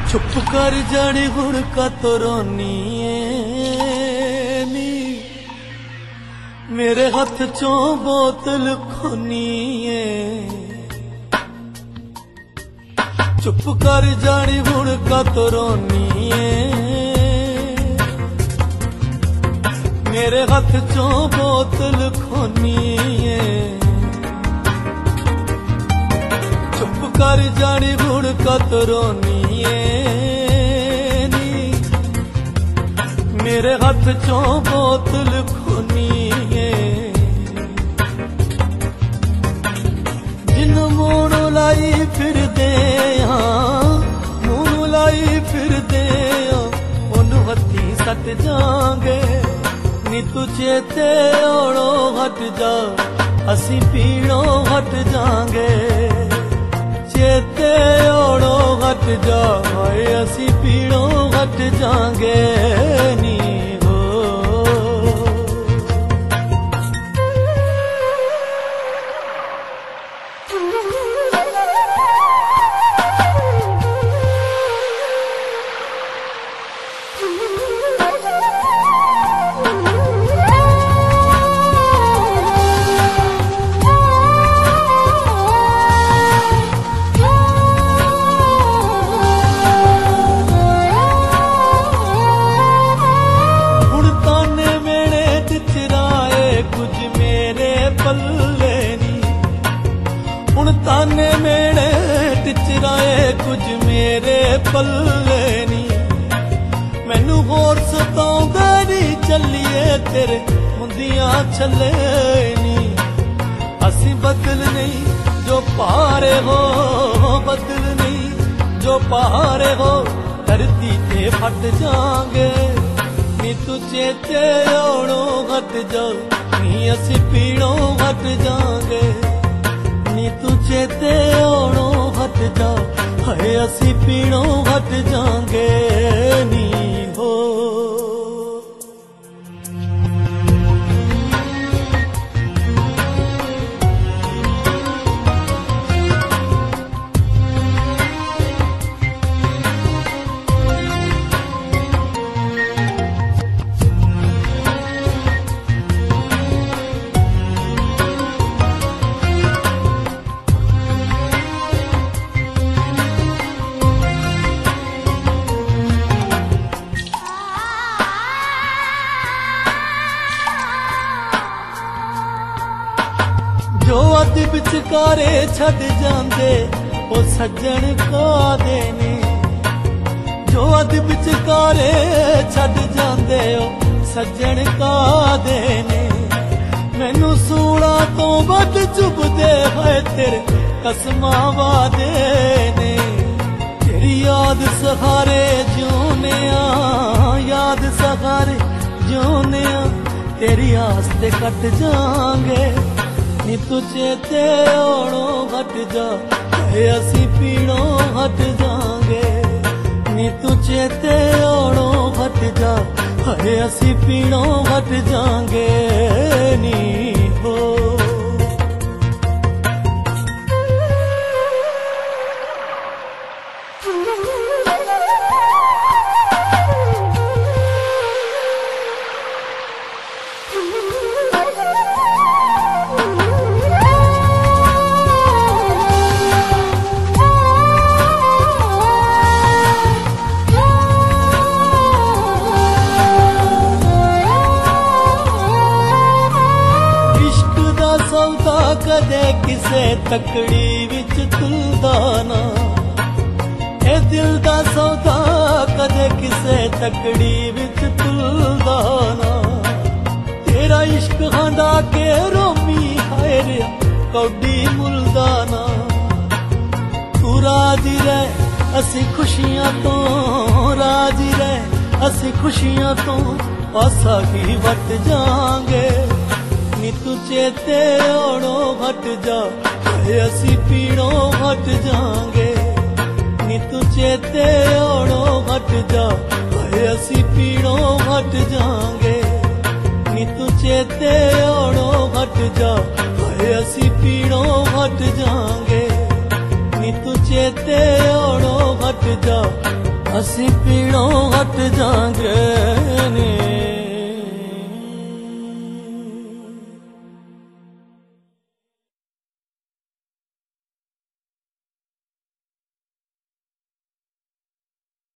चुप कर जानी हुण का तो रोनी नी मेरे हाथ चों बोतल खोनी चुप कर जानी हुण का तो रोनी मेरे हाथ चों बोतल खोनी चुप कर जानी हुण का तो रोनी मेरे हाथ चों बोतल खोनी जिन्नू मूनू लाई फिर दे मूनू लाई फिर दे ओनू हथी सट जांगे नी तू चेते ओड़ो हट जा असी पीड़ो हट जांगे चेते ओड़ो हट जा असी पीड़ो हट जांगे नी हो ताने मेरे टिचराए कुछ मेरे पल्ले नी मैनू होर सताउंदा नी चलिए तेरे मुंदियां छले नी असी बदल नहीं जो पारे हो बदल नहीं जो पारे हो धरती ते फट जांगे नी तू चेते ओड़ो हट जा नी असी पीड़ो हट जांगे नी तू चेते ओड़ो हट जा है असी पीड़ो हट जांगे नी हो जो अद विचकारे छड़ जांदे ओ सज्जन कादे ने जो अद विचकारे छड़ जांदे ओ सज्जन कादे ने मैनू सूला तो वध चुभदे है तेरे कसमां वादे ने तेरी याद सहारे जिउने याद सहारे जिउने तेरी आस ते कट जांगे नी तू चेते ओड़ो हट जा असी पीड़ो हट जांगे नी तू चेते ओड़ो हट जा असी पीड़ो हट जांगे नी हो कदे किसे तकड़ी विच तुलदा ना ए दिल दा सौदा कदे किसे तकड़ी विच तुलदा ना तेरा इश्क हांदा के रोमी हाय रे कौडी मुलदाना तू राजी रह असी खुशियां तो राजी रह असी खुशियां तो पासा की वट जांगे नी तू चेते ओड़ो हट जा असी पीड़ो हट जांगे नी तू चेते ओड़ो हट जा असी पीड़ो हट जांगे नी तू चेते ओड़ो हट जा असी पीड़ो हट जांगे नी तू चेते ओड़ो हट जा असी पीड़ों हट जांगे